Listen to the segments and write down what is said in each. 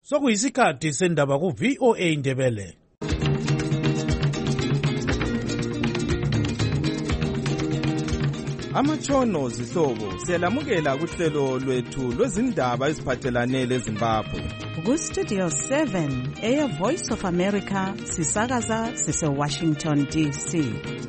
Sokuyisikhathi sendaba ku VOA Indebele. Amatshono zihlobo siyalamukela kuhlelo lwethu lwezindaba eziphathelane leZimbabwe. Ku Studio 7 Air Voice of America sisakaza sise Washington DC.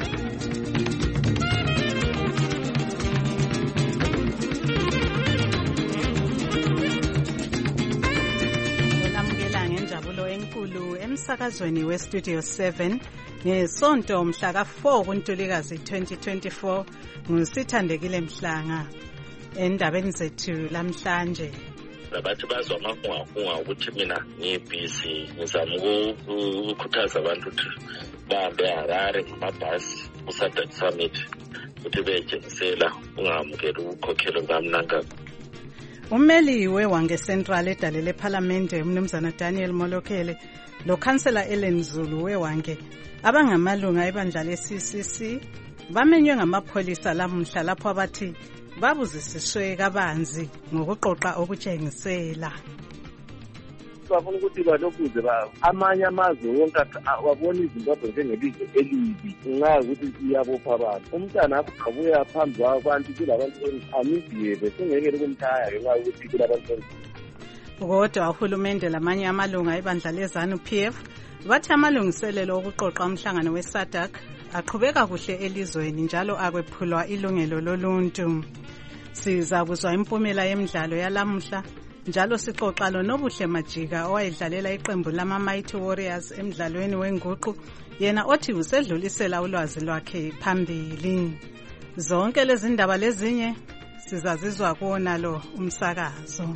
Olamukela ngenjabulo enkulu emsakazweni we Studio 7 ngesonto mhla ka4 kuNtulikazi 2024 ngusithandekile Mhlanga. Endabeni zethu lamhlanje labathi bazwa amahunga ukuthi mina ngibhizi ngizama ukukhuthaza abantu ukuthi bahambe eHarare ngamabhasi ku-SADC Summit ukuthi betshengisela ungamukela ukukhokhela kukamnangagwa. Ummeli weWange Central edale lePhalamende umnumzana Daniel Molokele lo Councillor Ellen Zulu weWange abangamalunga ebandla leCCC bamenywe ngamapholisa lamuhla lapho abathi babuzisiswe kabanzi ngokuqoqa okutshengisela. Bafuna ukuthi balokuze amanye amazwe wonke ababona iZimbabwe njengelizwe elibi nxa ukuthi iyabopha abantu. Umntana akuqhabuya phambi kwabantu kulabantu amidiyebe sengeke kumthaya ngenxa yokuthi kulabantu. Kodwa uhulumende lamanye amalunga ebandla leZANU-PF bathi amalungiselelo okuqoqa umhlangano weSADC aqhubeka kuhle elizweni njalo akwephulwa ilungelo loluntu. Siza kuzwa impumela yemidlalo yalamuhla njalo sixoxa lo Nobuhle Majika owayedlalela iqembu lama Mighty Warriors emidlalweni wenguqu yena othi usedlulisela ulwazi lwakhe phambili. Zonke lezi ndaba lezinye sizazizwa kuona lo umsakazo.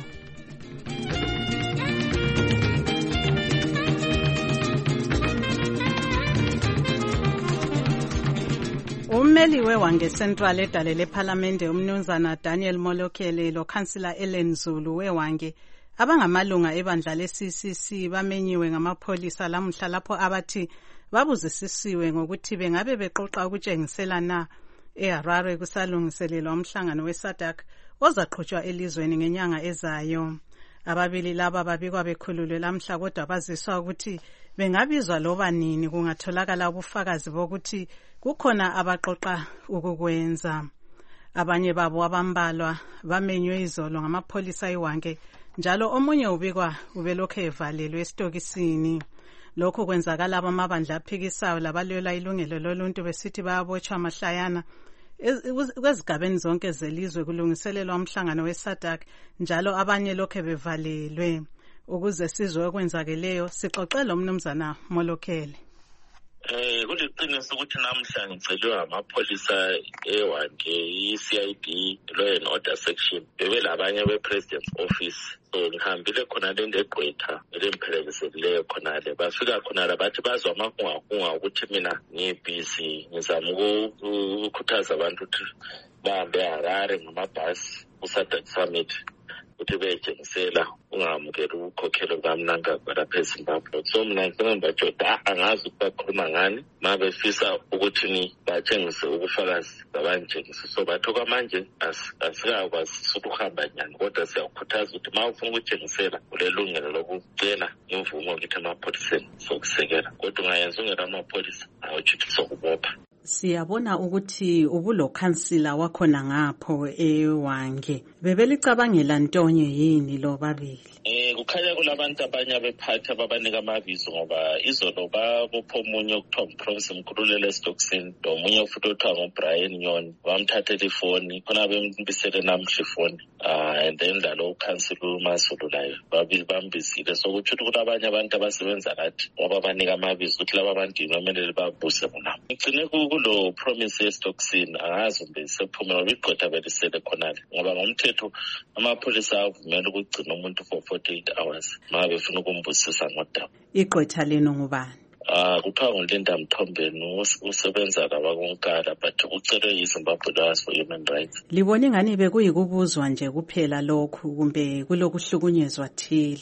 Ummeli weWange Central edale lePhalamende umnumzana Daniel Molokele lo Councillor Ellen Zulu weWange abangamalunga ebandla leCCC bamenyiwe ngamapholisa lamuhla lapho abathi babuzisisiwe ngokuthi bengabe beqoqa ukutshengisela na eHarare kusalungiselelwa umhlangano weSADC ozaqhutshwa elizweni ngenyanga ezayo. Ababili laba babikwa bekhululwe lamhla kodwa baziswa ukuthi bengabizwa loba nini kungatholakala ubufakazi bokuthi kukhona abaqoqa ukukwenza. Abanye babo abambalwa bamenywe izolo ngamapholisa eWange njalo omunye ubikwa ubelokhu evalelwe esitokisini. Lokhu kwenzakala abamabandla aphikisayo labalwela ilungelo loluntu besithi bayabotshwa mahlayana kwezigabeni zonke zelizwe kulungiselelwa umhlangano weSADC njalo abanye lokho bevalelwe. Ukuze sizwe okwenzakeleyo sixoxe lo mnumzana Molokele. Kuliqiniso ukuthi namhla ngicelwe amapholisa eWange iCID Law and Order Section bebelabanye bePresident's Office. So ngihambile khona le ndeGqwetha elemphelelisekileyo khona le bafika khona la bathi bazwa amahunga ukuthi mina ngibhizi ngizama ukukhuthaza abantu ukuthi bahambe eHarare ngamabhasi ku-SADC Summit ukuthi betshengisela ungamukela ukukhokhela kukamnangagwa lapha eZimbabwe. So mina ngibajoda angazi ukuthi bakhuluma ngani mabefisa ukuthi batshengise ubufakazi babantshengise. So batho kwamanje asikakwazi ukuhamba nyani kodwa siyakukhuthaza ukuthi ma ufuna ukutshengisela ulelungelo lokucela imvumo ukuthi emapholiseni sokusekela kodwa ungayenza ungela amapholisa awutshithi sokubopha. Siyabona ukuthi ubulo councillor wakhona ngapho eWange bebelicabangela ntonye yini lo babili. Kukhanya kulabantu abanye abephathi ababanika amabizo ngoba izolo babopha omunye okuthiwa nguProvince Mkhululelo esitokisini omunye futhi othiwa nguBrian Nyoni bamthathela ifoni khona bembisele namhla ifoni and then lalo uCouncillor uMasulu layo babili bambizile so kuthi kulabanye abantu abasebenza lathi ngoba banika amabizo ukuthi laba bantu inomelele babuse bona. Ngicine kulo promise esitokisini angazi mbe sephumela ibiqotha belisele khonale ngoba ngomthetho amapholisa avumela ukugcina umuntu for 48 hours ma befuna ukumbusisa ngodaba. Iqotha leno ngubani? Kuthiwa nguLinda Mthombeni usebenza labakonkala but ucelwe yiZimbabwe Lawyers for Human Rights. Libone ngani bekuyikubuzwa nje kuphela lokhu kumbe kulokuhlukunyezwa thile?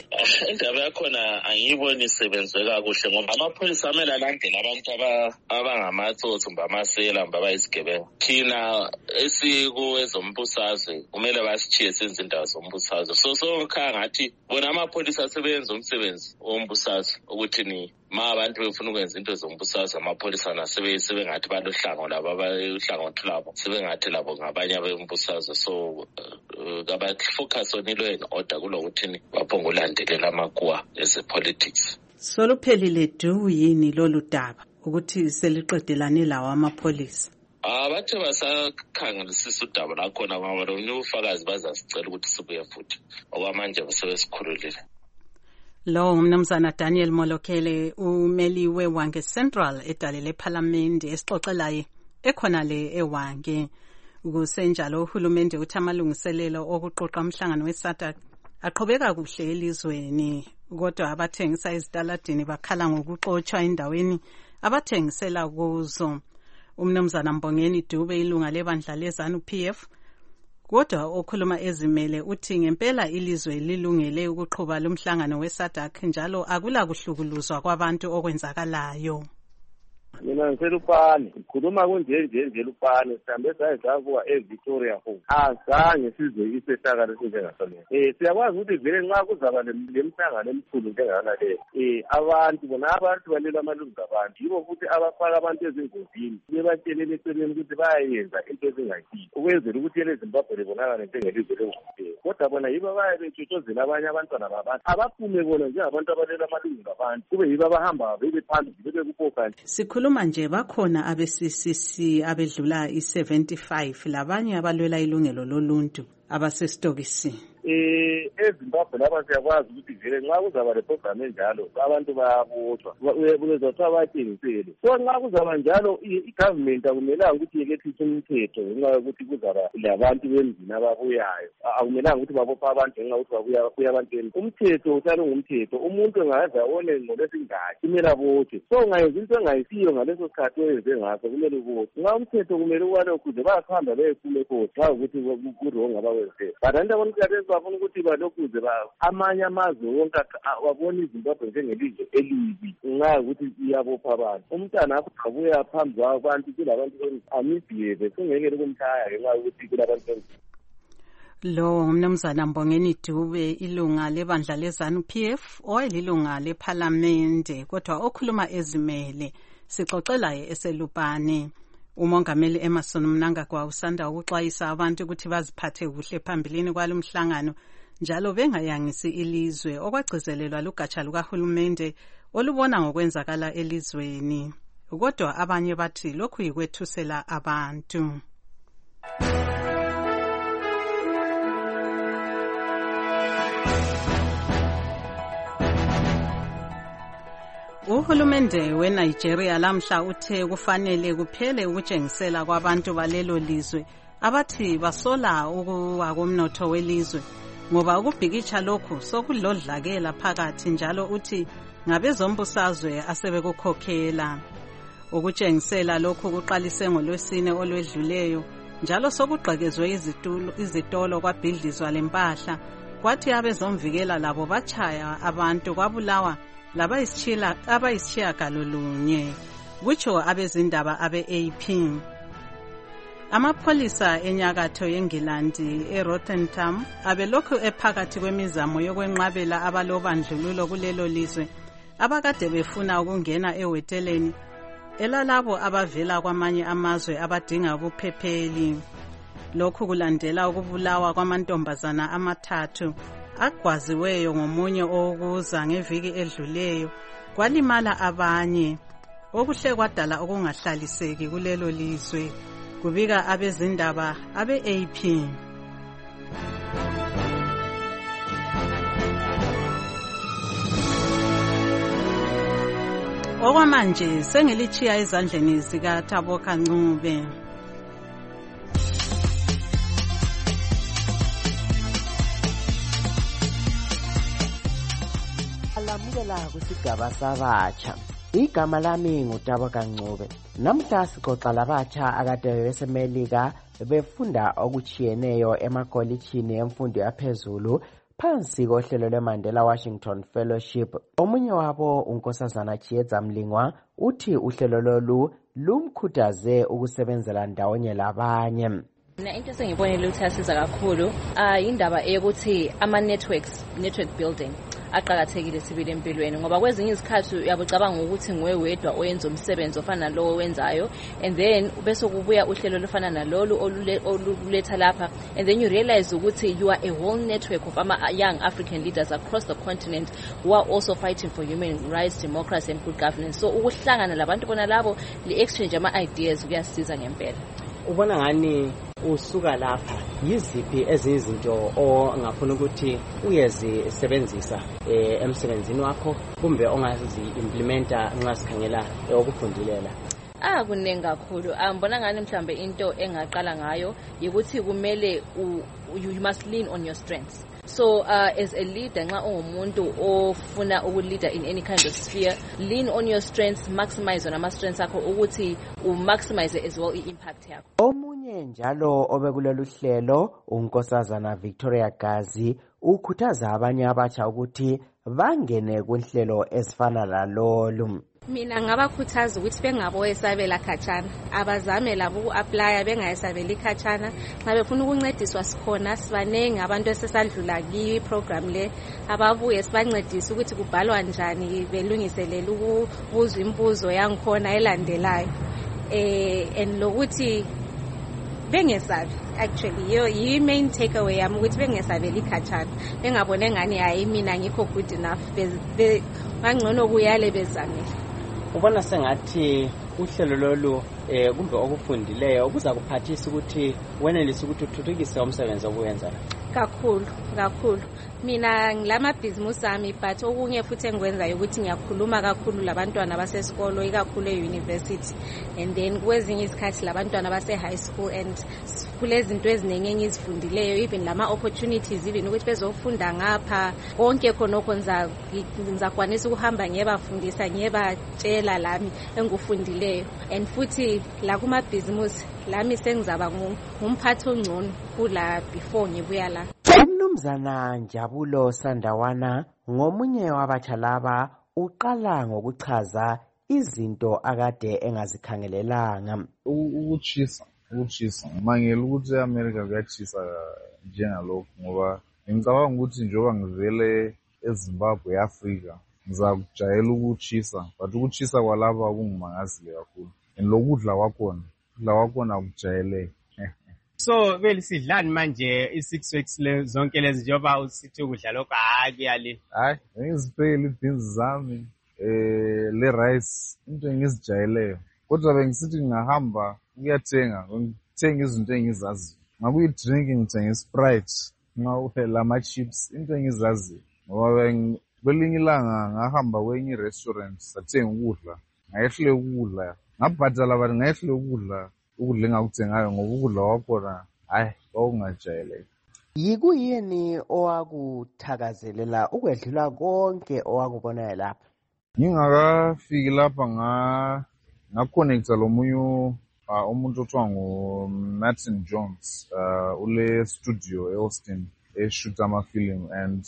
indaba yakhona angiyiboni isebenzwe kakuhle ngoba amapholisa amele alandele abantu abangamatsotsi kumbe amasela kumbe abayisigebengu. Thina esikuwezombusazwe kumele basitshiye senze indawo zombusazwe. So khaya ngathi bona amapholisa asebenza umsebenzi wombusazwe ukuthi ni ma abantu befuna ukwenza into zombusazwe amapholisa nasebengathi balohlango labo abalohlangothi labo sebengathi labo ngabanye abembusazwe. So kabafocus on law and order kulokuthi baphonga ulandelela amakuwa ezepolitics. Soluphelile du yini lolu daba ukuthi seliqedelane lawo amapholisa? Bathe basakhangelisisa udaba lakhona ngoba lo ufakazi bazasicela ukuthi sibuye futhi okwamanje sebesikhululile. Lo ngumnumzana Daniel Molokele, umeli weWange Central edalele ePhalamende esixoxelayo ekhona le eWange. Kusenjalo uhulumende uthi amalungiselelo okuqoqa umhlangano weSADC aqhubeka kuhle elizweni, kodwa abathengisa ezitaladini bakhala ngokuxotshwa endaweni abathengisela kuzo. Umnumzana Mbongeni Dube, ilunga lebandla leZANU-PF, kodwa okhuluma ezimele uthi ngempela ilizwe lilungele ukuqhuba lumhlangano weSADC njalo akula kuhlukuluzwa kwabantu okwenzakalayo. Mina ngiselupane ngikhuluma kunje lupane sihambe sakuwa eVictoria Hall azange sizwe isehlakalo esinjengasona. Siyakwazi ukuthi vele nxa kuzaba lemhlangano emkhulu njengana le abantu balela amalungu abantu yibo futhi abafaka abantu ezingozini bebatshelele eceleni ukuthi bayayenza into ezingayiyo ukwenzela ukuthi eleZimbabwe libonakale njengelizwe lengqondo. Kodwa bona yibo bayabetshotshozela abanye abantwana babantu abaphume bona njengabantu abalela amalungu abantu kube yibo abahamba bebe phambili bebe kupokana. Sikhuluma nje bakhona abe-CCC abedlula i-75 labanye abalwela ilungelo loluntu abasestokisini. eZimbabwe lapha siyakwazi ukuthi vele nxa kuzaba le program enjalo abantu bayabotshwa uzothiwa batshengisele. So nxa kuzaba njalo i-government akumelanga ukuthi yekethise umthetho ngenxa yokuthi kuzaba labantu bemzini ababuyayo. Akumelanga ukuthi babopha abantu ngenxa yokuthi babuya abantwini. Umthetho uhlale ngumthetho. Umuntu engaze abone ngolo esingaki kumele abotshwe. So ungayenza into engayisiyo ngaleso sikhathi oyenze ngaso kumele ubotshwe. Nxa umthetho kumele uwale ukuze bayakuhamba beyephuma ekhosi nxa ukuthi kurongo abawenze. But abantu bafuna ukuthi balokuze amanye amazwe wonke wabona iZimbabwe njengelizwe elibi ngenxa yokuthi iyabopha abantu. Umntana akuqhabuya phambi kwabantu kulabantu amibhiyebe kungeke kumthaya ngenxa yokuthi kulabantu. Lo ngumnumzana Mbongeni Dube, ilunga lebandla leZANU-PF oyilunga lePhalamende kodwa okhuluma ezimele. Sixoxelayo eselupane. Umongameli Emerson Mnangagwa usanda ukuxwayisa abantu ukuthi baziphathe kuhle phambilini kwalomhlangano njalo bengayangisi ilizwe okwagcizelelwa lugatsha lukahulumende olubona ngokwenzakala elizweni. Kodwa abanye bathi lokhu yikwethusela abantu. Uhulumende weNigeria lamhla uthe kufanele kuphele ukutshengisela kwabantu balelo lizwe abathi basola ukuwa komnotho welizwe ngoba ukubhikitsha lokhu sokulodlakela phakathi njalo uthi ngabezombusazwe asebekukhokhela. Ukutshengisela lokhu kuqalise ngoLwesine olwedluleyo njalo sokugqekezwe izitolo kwabhidlizwa lempahla kwathi abezomvikela labo bachaya abantu kwabulawa abayisitshiyagalolunye kutsho abezindaba abe-AP. Amapholisa enyakatho yeNgilandi eRotherham abelokhu ephakathi kwemizamo yokwenqabela abalobandlululo kulelo lizwe abakade befuna ukungena eweteleni elalabo abavela kwamanye amazwe abadinga ubuphepheli. Lokhu kulandela ukubulawa kwamantombazana amathathu agwaziweyo ngomunye owokuza ngeviki edluleyo kwalimala abanye okuhle kwadala okungahlaliseki kulelo lizwe kubika abezindaba abe-AP. Okwamanje sengilichiya ezandleni zikaThabo Kancube. Alamukela kusigaba sabatsha. Igama lami nguThabo Kancube. Namhla sixoxa labatsha akade beseMelika befunda okuchiyeneyo emakolitshini emfundo yaphezulu phansi kohlelo lweMandela Washington Fellowship. Omunye wabo uNkosazana Chiedza Mlingwa uthi uhlelo lolu lumkhuthaze ukusebenzela ndawonye labanye. Mina into esengibonile ukuthi asiza kakhulu indaba eyokuthi network building aqhakathekile sibili empilweni ngoba kwezinye izikhathi uyabucabanga ukuthi nguwe wedwa oyenza umsebenzi ofana nalowo wenzayo and then bese kubuya uhlelo lofana nalolu oluletha lapha and then you realize ukuthi you are a whole network of young African leaders across the continent who are also fighting for human rights, democracy and good governance. So ukuhlangana labantu bona labo li-exchange ama-ideas kuyasiza ngempela. Ubona ngani usuka lapha yiziphi ezinye izinto ongafuna ukuthi uyezisebenzisa emsebenzini wakho kumbe ongazi-implementa nxa sikhangela okufundilela? Kuningi kakhulu. Ngibona ngani mhlambe into engaqala ngayo ukuthi kumele you must lean on your strengths. So as a leader nxa ungumuntu ofuna ukuleader in any kind of sphere, lean on your strengths, maximize on ama-strengths akho ukuthi maximize as well i-impact yakho. Omunye njalo obekulolu hlelo uNkosazana Victoria Gazi ukhuthaza abanye abatsha ukuthi bangene kunhlelo ezifana lalolu. Mina ngabakhuthaza ukuthi bengaboyesabela khatshana, abazame labo uku-aplya bengayesabeli khatshana. Nxa befuna ukuncediswa sikhona sibanengi abantu esesadlula kiyi-program le ababuye sibancedise ukuthi kubhalwa njani belungiselele ukubuzwa imbuzo yangikhona elandelayo and lokuthi bengesabi. Actually yi-main takeaway yami ukuthi bengesabeli khatshana, bengabone ngani hayi mina ngikho good enough, bangcono kuyale bezamile. Ubona sengathi uhlelo lolu kumbe okufundileyo kuza kuphathisa ukuthi wenelise ukuthi uthuthukise umsebenzi obuyenzayo? Kakhulu. Mina ngilamabhizimusi ami but okunye futhi engikwenzayo ukuthi ngiyakhuluma kakhulu labantwana basesikolo ikakhulu e-university and then kwezinye izikhathi labantwana base-high school and kulezinto eziningi engizifundileyo even lama-opportunities even ukuthi bezofunda ngapha konke khonokho ngizakwanisa ukuhamba ngiyebafundisa ngiyebatshela lami engikufundileyo and futhi la kumabhizimusi lami sengizaba ngumphathi ongcono kula before ngibuya la. Umnumzana Njabulo Sandawana ngomunye wabatsha laba uqala ngokuchaza izinto akade engazikhangelelanga. Ukuchisa mangela ukuthi eAmerica kuyachisa njengalokho ngoba ngicabanga ukuthi njengoba ngivele eZimbabwe eAfrika ngizakujayela ukuchisa but ukuchisa kwalapha kungimangazile kakhulu and lokudla kwakhona akujayeleke. So belisidlani manje i6 weeks zonke lezi njengoba usithi ukudla lokho kuyali? Hayi ngiziphekela ibeans zami le rice into engizijayeleyo kodwa bengisithi ngingahamba ukuyathenga ngithenga izinto engizazi ngakuyi-drink ngithenga iSprite lama-chips into engizazi ngoba kwelinye ilanga ngahamba kwenye i-restaurant sathenga ukudla ngayehle ukudla ngabhadala but ngayehle ukudla engakuthengayo ngoba ukudla kwakhona hayi kwakungajayeleki. Yikuyini owakuthakazelela ukwedlula konke owakubonayo lapha? Ngingakafiki lapha ngaconnecta lomunye umuntu othiwa nguMartin Jones ule studio eAustin eshoota amafilimu and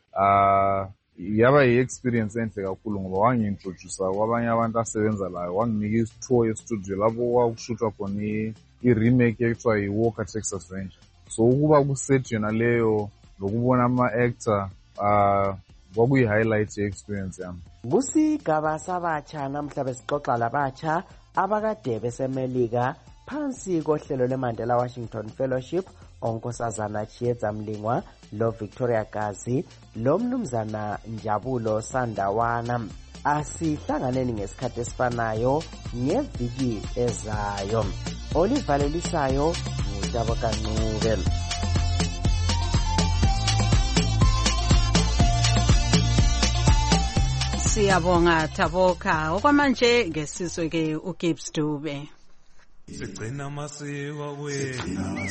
yaba yi-experience enhle kakhulu ngoba wangi-introduce kwabanye abantu asebenza layo, wanginika isitour ye-studio lapho kwakushootwa khona i-remake ekuthiwa yi-Walker Texas Ranger. So ukuba kuset yona leyo lokubona ama-actor kwakuyi-highlight ye-experience yami. Kusigaba sabatsha namhla besixoxa labatsha abakade besemelika phansi kohlelo lweMandela Washington Fellowship, onkosazana Chiedza Mlingwa lo Victoria Gazi lo mnumzana Njabulo Sandawana. Asihlanganeni ngesikhathi esifanayo ngeviki ezayo. Olivalelisayo ngutabo kaNcube. Siyabonga Thaboka. Okwamanje ngesizwe ke uGibbs Dube. Sigcina amasiko wena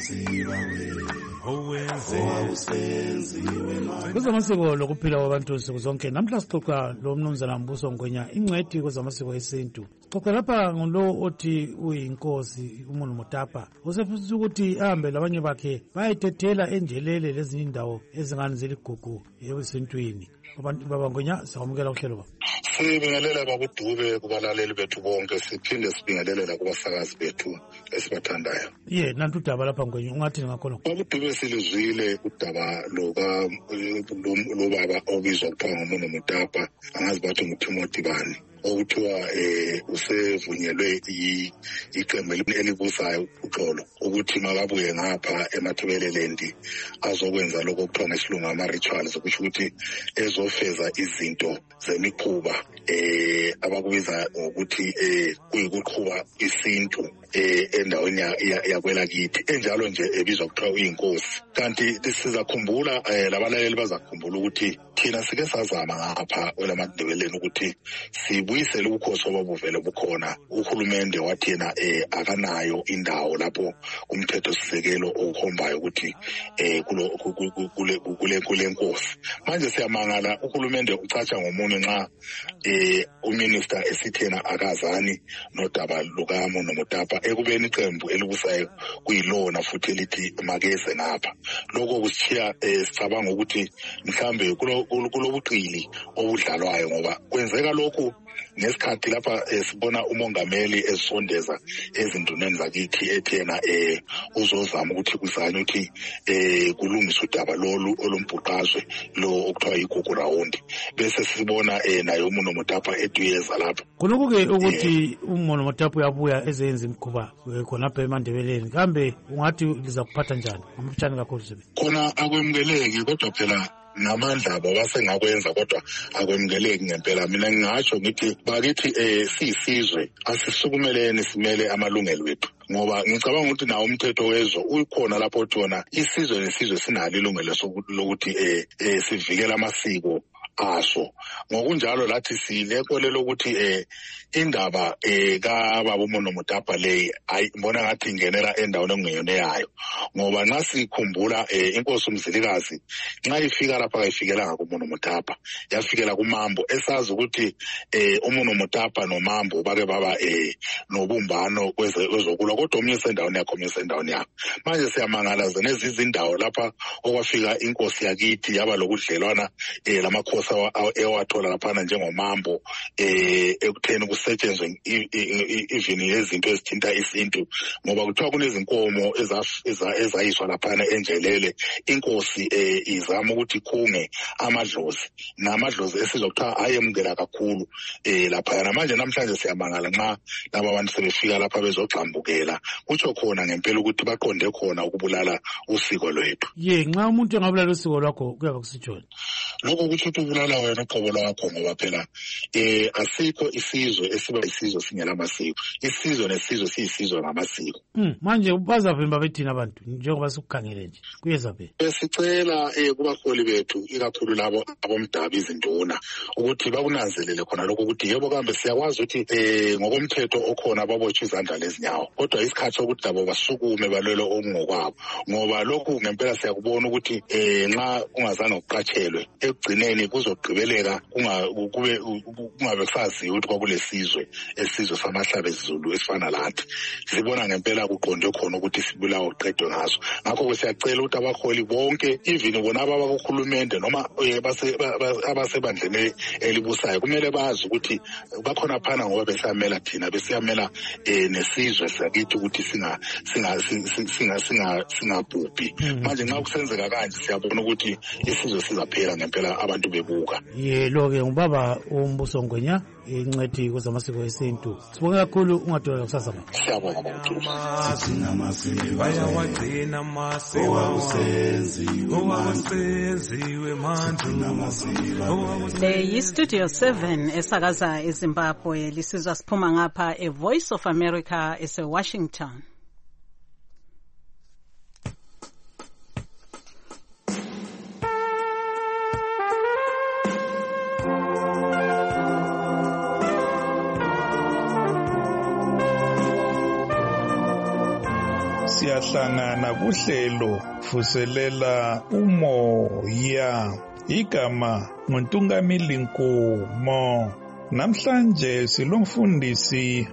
kuzamasiko lokuphila kwabantu nsukuzonke. Namhla sixoxa lo mnumzana Mbuso Ngwenya, ingcwethi kwezamasiko esintu. Xoxa lapha ngulo othi uyinkosi uMono Motapa. Usefisa ukuthi ahambe labanye bakhe bayayithethela enjelele lezinye indawo ezingane zeligugu ebusintwini. Abantu babangwenya sawamukela uhlelo ba. Sibingelela babuDube kubalaleli bethu bonke, siphinde sibingelela kubasakazi bethu esibathandayo. Nantu udaba lapha ngwenye ungathi ngakhona. babuDube silizwile udaba lo baba obizwa kuthiwa nguMono Motapa, angazi bathi nguTimothy bani, okuthiwa usevunyelwe iqembu elibusayo uxolo ukuthi makabuye ngapha eMathebeleland azokwenza lokho okuthiwa ngesilungu ama-rituals, okusho ukuthi ezofeza izinto zemikhuba abakubiza ngokuthi kuyikuqhuba isintu endaweni yakwelakithi enjalo nje ebizwa kuthiwa uyinkosi. Kanti sizakhumbula labalaleli bazakhumbula ukuthi thina sike sazama ngapha kwelaMathebeleni ukuthi sibuyisele ubukhosi obabuvele bukhona. Uhulumende wathi yena akanayo indawo lapho umthetho sisekelo okhombayo ukuthi kule nkosi. Manje siyamangala uhulumende ucatsha ngomunye nxa uminister esithena akazani nodaba lukaMono Motapa ekubeni iqembu elibusayo kuyilona futhi elithi makeze ngapha. Lokho kushiya sicabanga ukuthi mhlambe kulobuqili obudlalwayo, ngoba kwenzeka lokhu ngesikhathi lapha sibona umongameli esondeza ezinduneni zakithi ethena uzozama ukuthi kuzanywe ukuthi kulungiswe udaba lolu olumbhuqazwe lo okuthiwa igugu round, bese sibona naye uMono Motapa eduyeza lapha. Kuloko-ke ukuthi uMono Motapa uyabuya ezenza imikhuba khonapha eMandebeleni, kambe ungathi liza kuphatha njani amafutshane kakhulu sebe? Khona akwemukeleki, kodwa phela namandla abo basengakwenza kodwa akwemukeleki ngempela. Mina ngingatsho ngithi bakithi siyisizwe asisukumeleni simele amalungelo wethu, ngoba ngicabanga ukuthi nawo umthetho wezwe ukhona lapho othi wona isizwe nesizwe sinalo ilungelo lokuthi sivikele amasiko aso. Ngokunjalo lathi silekolelo ukuthi indaba kababa uMono Motapa leyi ayibona ngathi ingenela endaweni engeyona yayo, ngoba nxa sikhumbula inkosi uMzilikazi nxa ifika lapha kayifikelanga kuMono Motapa, yafikela kuMambo, esazi ukuthi uMono Motapa noMambo bake baba nobumbano kwezokulwa, kodwa omunye sendaweni yakho omunye sendaweni yakho. Manje siyamangala zenezi izindawo lapha okwafika inkosi yakithi yaba lokudlelwana lamakhosi ewathola laphana njengomambo ekutheni kusetshenzwe even yezinto ezithinta isintu, ngoba kuthiwa kunezinkomo ezayiswa laphana enjelele. Inkosi izama ukuthi khunge amadlozi, namadlozi esizokuthiwa ayemukela kakhulu laphana. Manje namhlanje siyamangala nxa laba abantu sebefika lapha bezogxambukela, kutsho khona ngempela ukuthi baqonde khona ukubulala usiko lwethu. Nxa umuntu engabulala usiko lwakho kuyaba kusitshona lokho kuthi ubulala wena uqobo lwakho, ngoba phela asikho isizwe esiba isizwe singela masiko. Isizwe nesizwe siyisizwe ngamasiko. Manje bazavimba bethina abantu njengoba sikukhangele nje kuyeza phi? Sicela kubaholi bethu ikakhulu labo abomdabi izinduna ukuthi bakunanzelele khona lokho ukuthi yebo kambe siyakwazi ukuthi ngokomthetho okhona babotshwe izandla lezinyawo, kodwa isikhathi sokuthi labo basukume balwele okungokwabo, ngoba lokhu ngempela siyakubona ukuthi nxa ungazange uqatshelwe ekugcineni kuzogqibeleka kungabe kusaziwa ukuthi kwakulesizwe esizwe samahlabezulu esifana lathi. Sibona ngempela kuqonde khona ukuthi sibulawa uqedwe ngaso. Ngakho siyacela ukuthi abaholi bonke even bona abakuhulumende noma abasebandleni elibusayo kumele bazi ukuthi bakhona phana ngoba besiyamela thina, besiyamela nesizwe sakithi ukuthi singabhubhi. Manje nxa kusenzeka kanje siyabona ukuthi isizwe sizaphela ngempela abantu bebuka. Lo-ke ngubaba uMbuso Ngwenya, incwethi kwezamasiko esintu. Sibonge kakhulu, ungadoleka kusasa. Siyabonga babuDube. Bayawagcina amasiko owasenziwe manje. Le yi-Studio 7 esakaza eZimbabwe, lisizwa siphuma ngapha eVoice of America ese-Washington. Siyahlangana kuhlelo vuselela umoya. Igama nguNtungamili Nkomo. Namhlanje silomfundisi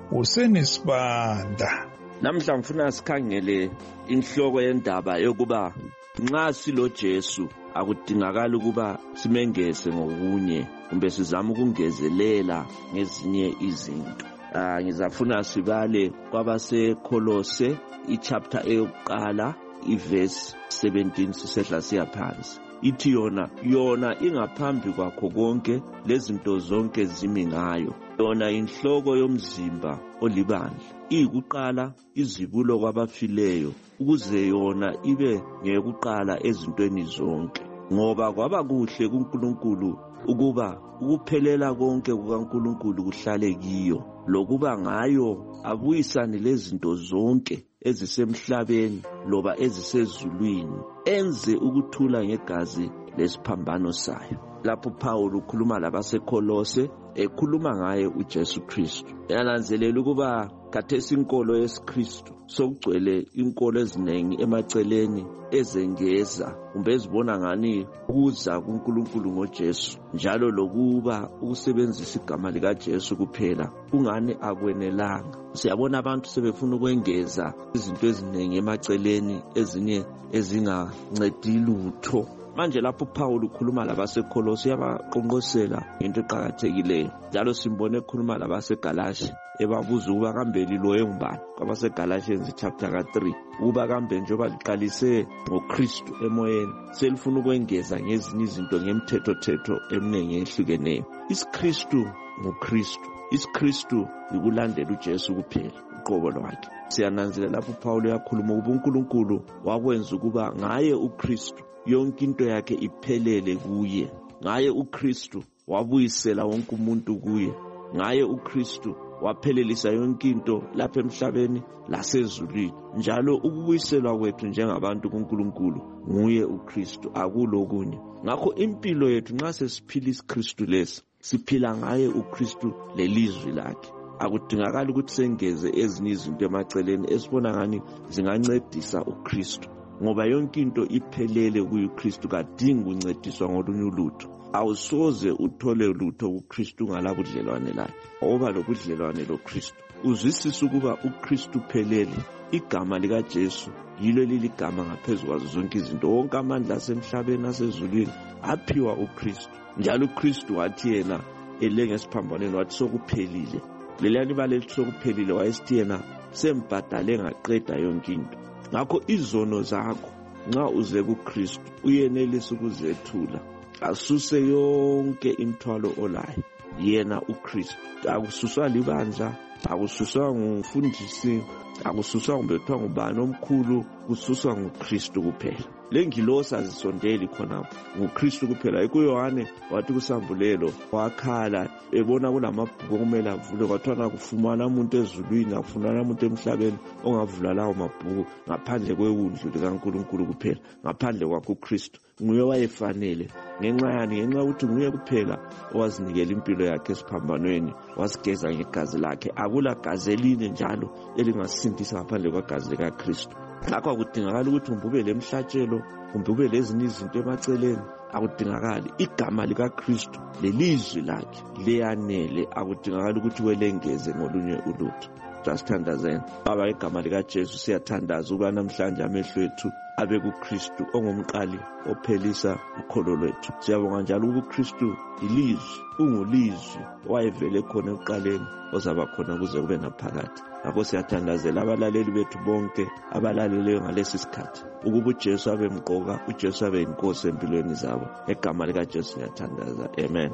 uSenisibanda. Namhla ngifuna sikhangele inhloko yendaba yokuba nxa silo Jesu akudingakala ukuba simengeze ngokunye kumbe sizama ukungezelela ngezinye izinto. Ngizafuna sibale kwabaseKolose ichapter eyokuqala iverse 17 sisehla siya phansi. Ithi yona ingaphambi kwakho konke lezinto zonke zimi ngayo. Yona inhloko yomzimba olibandla, iyikuqala izibulo kwabafileyo, ukuze yona ibe ngekuqala ezintweni zonke. Ngoba kwaba kuhle kuNkulunkulu ukuba ukuphelela konke kukaNkulunkulu kuhlale kiyo, lokuba ngayo abuyisane lezinto zonke ezisemhlabeni loba ezisezulwini, enze ukuthula ngegazi lesiphambano sayo. Lapho Paul ukhuluma labaseKolose ekhuluma ngaye uJesu Kristu. Yananzelela ukuba khathesi inkolo yesiKristu sokugcwele inkolo eziningi emaceleni ezengeza kumbe ezibona ngani ukuza kuNkulunkulu ngoJesu, njalo lokuba ukusebenzisa igama likaJesu kuphela kungani akwenelanga. Siyabona abantu sebefuna ukwengeza izinto eziningi emaceleni, ezinye ezingancedi lutho. Manje lapho Paul ukhuluma labaseKolose uyabaqonqosela into eqhakathekileyo. Njalo simbone ekhuluma labaseGalatia ebabuza ukuba kambe liloye ngubani. KwabaseGalatians chapter 3 ukuba kambe njengoba liqalise ngoKristu emoyeni selifuna ukwengeza ngezinye izinto ngemthetho eminingi ehlukeneyo. IsiKristu nguKristu. IsiKristu ukulandela uJesu kuphela uqobo lwakhe. Siyananzelela lapho Paul uyakhuluma ukuba uNkulunkulu wakwenza ukuba ngaye uKristu yonke into yakhe iphelele kuye. Ngaye uKristu wabuyisela wonke umuntu kuye. Ngaye uKristu waphelelisa yonke into lapha emhlabeni lasezulwini. Njalo ukubuyiselwa kwethu njengabantu kuNkulunkulu nguye uKristu, akulokunye. Ngakho impilo yethu nxa sesiphila isikristu lesi, siphila ngaye uKristu lelizwi lakhe. Akudingakala ukuthi sengeze ezinye izinto emaceleni esibona ngani zingancedisa uKristu, ngoba yonke into iphelele kuYikristu, kadingi ukuncediswa ngolunye ulutho. Awusoze uthole lutho kuKristu ngalabudlelwane lakhe. Oba lobudlelwane loKristu uzwisisa ukuba uKristu phelele. Igama likaJesu yilo liligama ngaphezu kwazo zonke izinto. Wonke amandla asemhlabeni asezulwini aphiwa uKristu. Njalo uKristu wathi yena elengesiphambano wathi sokuphelile. Leliyani baleli sokuphelile wayesithi yena sembhadale ngaqeda yonke into. Ngakho izono zakho nxa uze kuKristu uyenelisa ukuzethula, asuse yonke imthwalo olayo. Yena uKristu akususwa libandla, akususwa ngumfundisi, akususwa ngumbethwa ngubani omkhulu, kususwa nguKristu kuphela. Lengilosi azisondeli khonapho, nguKristu kuphela. Yohane wathi kusambulelo wakhala ebona kulamabhuku okumele avule, kwathiwa kufumana umuntu ezulwini, akufumana umuntu emhlabeni ongavula lawo mabhuku ngaphandle kwewundlu likaNkulunkulu kuphela, ngaphandle kwakho uKristu. Nguye wayefanele. Ngenxa yani? Ngenxa ukuthi nguye kuphela owazinikela impilo yakhe esiphambanweni, wasigeza ngegazi lakhe. Akula gazi elinye njalo elingasindisa ngaphandle kwagazi likaKristu. Ngakho akudingakala ukuthi ube lemhlatshelo kumbe ube lezinye izinto emaceleni. Akudingakali. Igama likaKristu lelizwi lakhe liyanele. Akudingakala ukuthi welengeze ngolunye ulutho. Jasithandazeni baba, igama likaJesu siyathandaza ukuba namhlanje amehlo ethu abe kuKristu ongumqali ophelisa ukholo lwethu. Siyabonga njalo ukuthi uKristu ilizwi, ungulizwi wayevele khona ekuqaleni ozaba khona kuze kube naphakade. Ngakho siyathandazela abalaleli bethu bonke abalaleleyo ngalesi sikhathi ukuba uJesu abe mqoka, uJesu abe inkosi empilweni zabo. Egama likaJesu siyathandaza. Amen.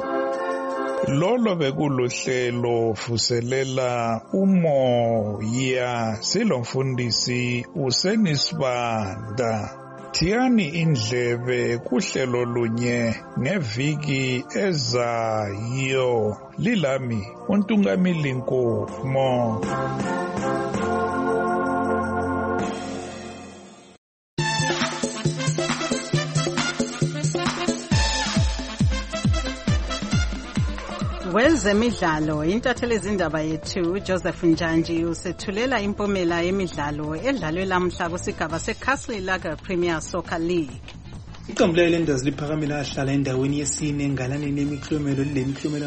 Lolo bekuluhlelo vuselela umoya, silomfundisi uSenisibanda. Thiyani indlebe kuhlelo lunye ngeviki ezayo. Lilami uNtungamili Nkomo. Wezemidlalo intatheli izindaba yethu Joseph Njanji usethulela impumela yemidlalo edlalwe lamhla kusigaba seCastle Lager Premier Soccer League. Iqembu le-Islanders liphakamile ahlala endaweni yesine ngalaneni yemiklomelo lilemiklomelo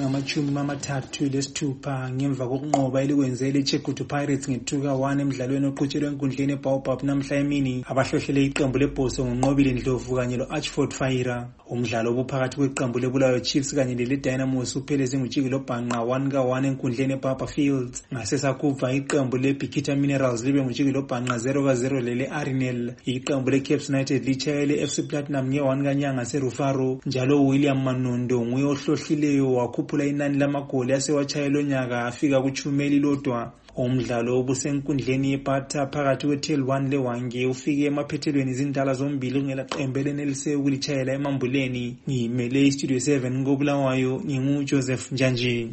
ngama-36 ngemva kokunqoba elikwenze le-Chegutu Pirates nge-2-1 emdlalweni oqhutshelwe enkundleni eBaobab namhla emini. Abahlohlele iqembu lebhoso ngonqobile Ndlovu kanye lo-Archford Fire. Umdlalo obuphakathi kweqembu leBulawayo Chiefs kanye lele-Dynamos upheleze ngojikelo bhanqa 1-1 enkundleni eBarber Fields. Ngasesakuva iqembu le-Bikita Minerals libe ngojikelo bhanqa 0-0 lele-Arenal. Iqembu le-Caps United litshayele FC Platinum nge-1 kanyanga serufaro. Njalo William Manondo nguye ohlohlileyo wakhuphula inani lamagoli asewatshayelwe nyaka afika kuchumeli lodwa. Umdlalo obusenkundleni yepata phakathi kweTel1 leWange ufike emaphethelweni izindala zombili kungela qembu elenelise ukulitshayela emambuleni. Ngimele iStudio 7 ngoBulawayo nginguJoseph Njanji.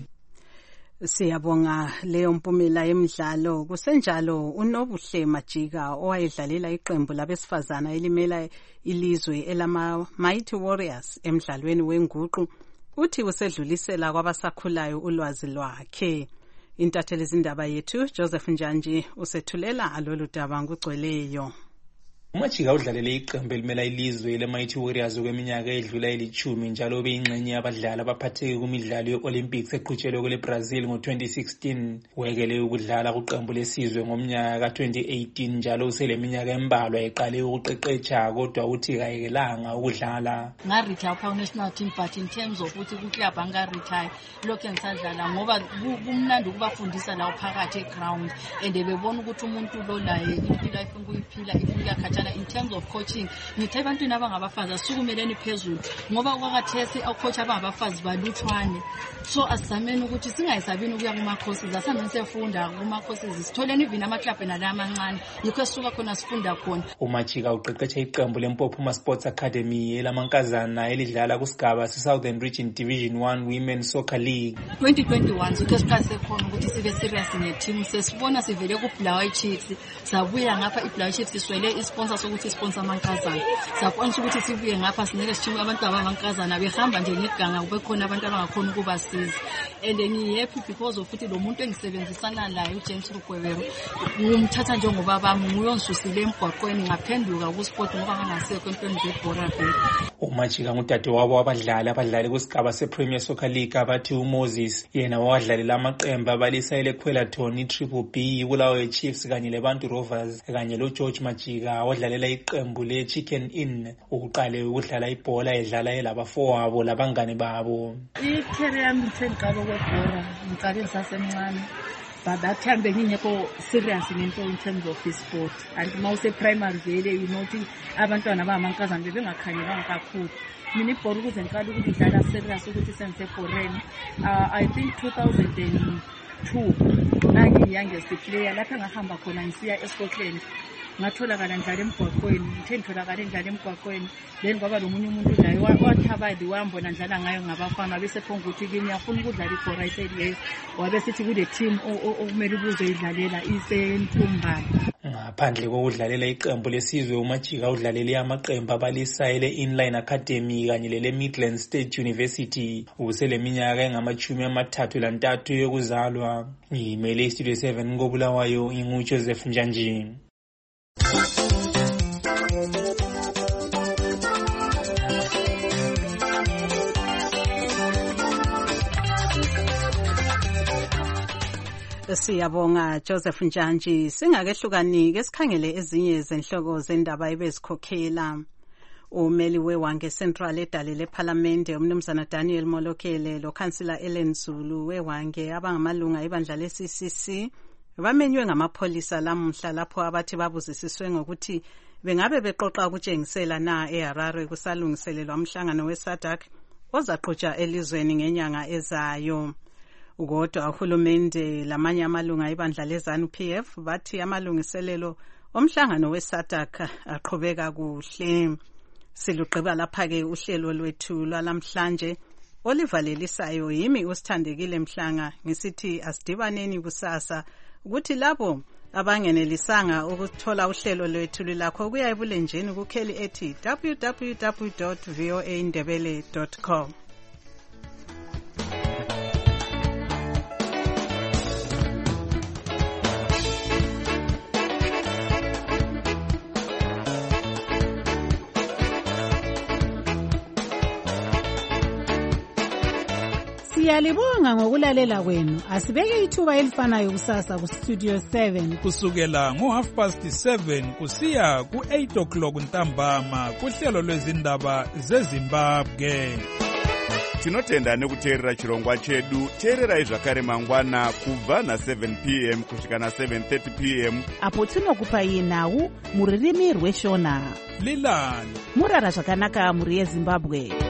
Siyabonga leyo mpumela yemidlalo. Kusenjalo uNobuhle Majika owayedlalela iqembu labesifazana elimela ilizwe elama Mighty Warriors emidlalweni wenguqu uthi usedlulisela kwabasakhulayo ulwazi lwakhe. Intatheli zindaba yethu Joseph Njanji usethulela alolu daba ngugcweleyo. Umajika udlalele iqembu elimela ilizwe le-Mighty Warriors okweminyaka edlula 10 njalo ubeyingxenye yabadlali abaphatheke kumidlalo ye-Olympics eqhutshelwe kule-Brazil ngo-2016. Wekele ukudlala kuqembu lesizwe ngomnyaka ka-2018 njalo useleminyaka embalwa eqale ukuqeqetsha kodwa uthi kayekelanga ukudlala. Ngaretire pha national team but in terms of ukuthi kuclub angaretire lokho ngisadlala ngoba kumnandi ukubafundisa lawo phakathi eground and bebona ukuthi umuntu lo laye impilo ayifuna ukuyiphila ifika in terms of coaching ngithe abantwana abangabafazi asukumeleni phezulu ngoba kwakathesi coach abangabafazi balutshwane so asizameni ukuthi singayisabini ukuya kuma courses asameni sefunda kuma courses sitholeni even amaclub nala amancane yikho sisuka khona sifunda khona. Umajika uqeqetshe iqembu leMpophuma Sports Academy elamankazana elidlala kusigaba se-Southern Region Division 1 Women's Soccer League. 2021 sithe siqase khona ukuthi sibe serious ne-team sesibona sivele kuBulawayo Chiefs sabuya ngapha iBulawayo Chiefs siswele isponsor sokuthi sponsor amankazana sakwanisa ukuthi sibuye ngapha sinike sithimba abantu abamankazana behamba nje ngeganga kube khona abantu abangakhona ukubasiza ngiyhappy because of ukuthi lo muntu engisebenzisana laye uJames Rugwebero ngumthatha njengoba bami nguyongisusile emgwaqweni ngaphenduka kusport ngoba ngangasekho empeni zebhora vele. Umajika ngudade wabo abadlali kusigaba sePremier Soccer League abathi uMoses yena wadlalela amaqembu abalisa eleQuelaton iTriple B iBulawayo Chiefs kanye leBantu Rovers kanye loGeorge Majika wadlalela iqembu leChicken Inn ukuqale ukudlala ibhola edlala elabafowabo labangane babo. I-career yami ngiqala kwebhola ngiqale ngisasemncane but that time bengingekho serious ngento in terms of sport and mawuse primary vele you know ukuthi abantwana abamankazana bebengakhangelanga kakhulu. Mina ibhola ukuze ngiqala ukuthi ngidlala serious ukuthi sengisebhoreni I think 2002 nangiyangest player lapha ngahamba khona ngisiya eScotland ngatholakala njalo emgwaqweni ngitholakala njalo emgwaqweni then kwaba lomunye umuntu laye wathabadi wambona njalo ngayo ngabafana bese phonga ukuthi kimi yafuna ukudlala ibhola iseliye wabe sithi kule team okumele ubuzoyidlalela isentumbane. Ngaphandle kokudlalela iqembu lesizwe uMajika udlalele amaqembu abalisa ele-Inline Academy kanye lele-Midland State University useleminyaka engama-33 yokuzalwa. Ngimele iStudio 7 ngoBulawayo nginguJoseph Njanji. Siyabonga Joseph Njanji. Singakehlukanike sikhangele ezinye zenhloko zendaba ebezikhokhela. Umeli weWange Central edale leParliament umnumzana Daniel Molokele loKhansila Ellen Zulu weWange abangamalunga ebandla leCCC bamenywe ngamapholisa lamuhla lapho abathi babuzisiswe ngokuthi bengabe beqoqa ukutshengisela na eHarare kusalungiselelwa umhlangano weSADC ozaqhutshwa elizweni ngenyanga ezayo. Kodwa uhulumende lamanye amalunga ebandla leZANU-PF bathi amalungiselelo omhlangano weSADC aqhubeka kuhle. Siluqhiba lapha-ke uhlelo lwethu lwalamhlanje olivalelisayo yimi uSithandekile Mhlanga ngisithi asidibaneni kusasa ukuthi labo abangenelisanga ukuthola uhlelo lwethu lilakho ukuya ebulenjini kukheli ethi www.voaindebele.com. Siyalibonga ngokulalela kwenu. Asibeke ithuba elifanayo kusasa ku Studio 7 kusukela ngo7:30 kusiya ku8 ntambama kuhlelo lwezindaba zeZimbabwe. Tinotenda nekuteerera chirongwa chedu. Teererai zvakare mangwana kubva na7 p.m. kusvika na7:30 p.m. apo tinokupai nhau muririmi rweshona. Lilani murara zvakanaka muri yeZimbabwe.